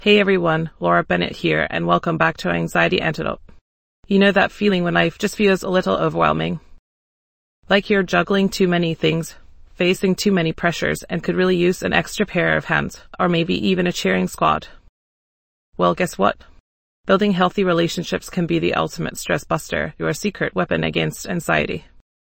Hey everyone, Laura Bennett here, and welcome back to Anxiety Antidote. You know that feeling when life just feels a little overwhelming? Like you're juggling too many things, facing too many pressures, and could really use an extra pair of hands, or maybe even a cheering squad. Well, guess what? Building healthy relationships can be the ultimate stress buster, your secret weapon against anxiety.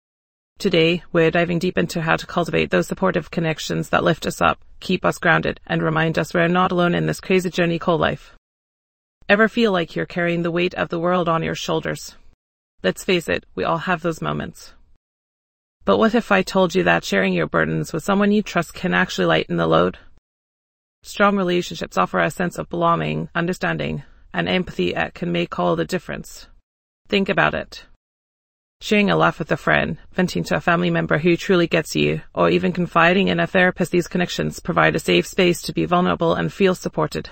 Today, we're diving deep into how to cultivate those supportive connections that lift us up, keep us grounded, and remind us we're not alone in this crazy journey called life. Ever feel like you're carrying the weight of the world on your shoulders? Let's face it, we all have those moments. But what if I told you that sharing your burdens with someone you trust can actually lighten the load? Strong relationships offer a sense of belonging, understanding, and empathy that can make all the difference. Think about it. Sharing a laugh with a friend, venting to a family member who truly gets you, or even confiding in a therapist, these connections provide a safe space to be vulnerable and feel supported.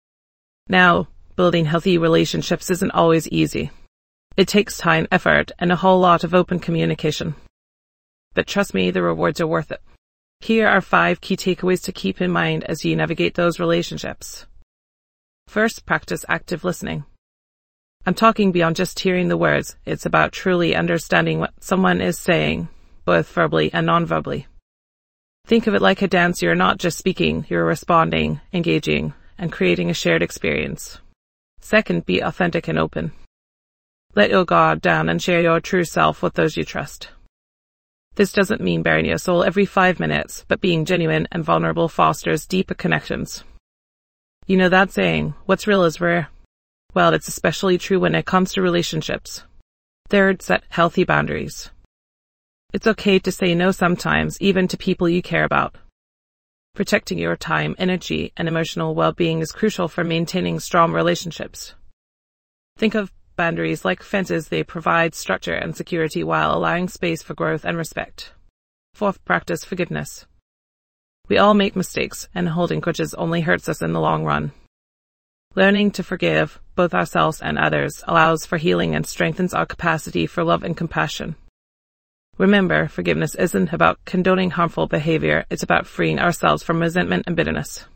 Now, building healthy relationships isn't always easy. It takes time, effort, and a whole lot of open communication. But trust me, the rewards are worth it. Here are 5 key takeaways to keep in mind as you navigate those relationships. First, practice active listening. I'm talking beyond just hearing the words. It's about truly understanding what someone is saying, both verbally and non-verbally. Think of it like a dance. You're not just speaking, you're responding, engaging, and creating a shared experience. Second, be authentic and open. Let your guard down and share your true self with those you trust. This doesn't mean bearing your soul every 5 minutes, but being genuine and vulnerable fosters deeper connections. You know that saying, what's real is rare. Well, it's especially true when it comes to relationships. Third, set healthy boundaries. It's okay to say no sometimes, even to people you care about. Protecting your time, energy, and emotional well-being is crucial for maintaining strong relationships. Think of boundaries like fences. They provide structure and security while allowing space for growth and respect. Fourth, practice forgiveness. We all make mistakes, and holding grudges only hurts us in the long run. Learning to forgive, both ourselves and others, allows for healing and strengthens our capacity for love and compassion. Remember, forgiveness isn't about condoning harmful behavior, it's about freeing ourselves from resentment and bitterness.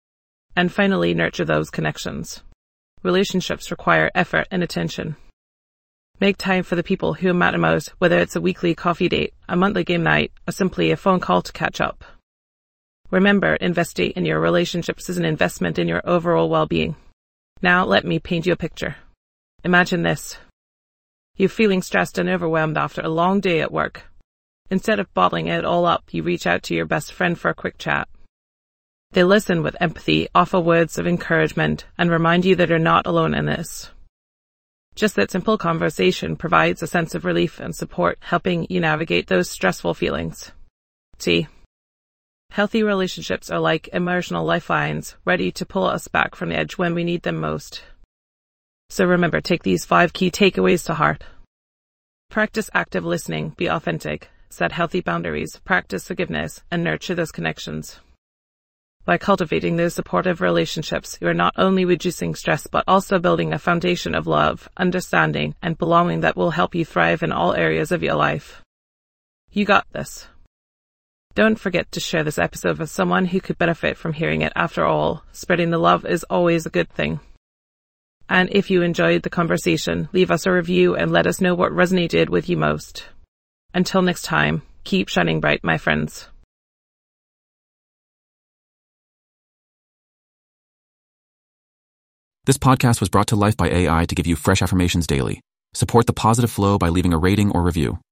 And finally, nurture those connections. Relationships require effort and attention. Make time for the people who matter most, whether it's a weekly coffee date, a monthly game night, or simply a phone call to catch up. Remember, investing in your relationships is an investment in your overall well-being. Now, let me paint you a picture. Imagine this. You're feeling stressed and overwhelmed after a long day at work. Instead of bottling it all up, you reach out to your best friend for a quick chat. They listen with empathy, offer words of encouragement, and remind you that you're not alone in this. Just that simple conversation provides a sense of relief and support, helping you navigate those stressful feelings. See? Healthy relationships are like emotional lifelines, ready to pull us back from the edge when we need them most. So remember, take these 5 key takeaways to heart. Practice active listening, be authentic, set healthy boundaries, practice forgiveness, and nurture those connections. By cultivating those supportive relationships, you are not only reducing stress, but also building a foundation of love, understanding, and belonging that will help you thrive in all areas of your life. You got this. Don't forget to share this episode with someone who could benefit from hearing it. After all, spreading the love is always a good thing. And if you enjoyed the conversation, leave us a review and let us know what resonated with you most. Until next time, keep shining bright, my friends. This podcast was brought to life by AI to give you fresh affirmations daily. Support the positive flow by leaving a rating or review.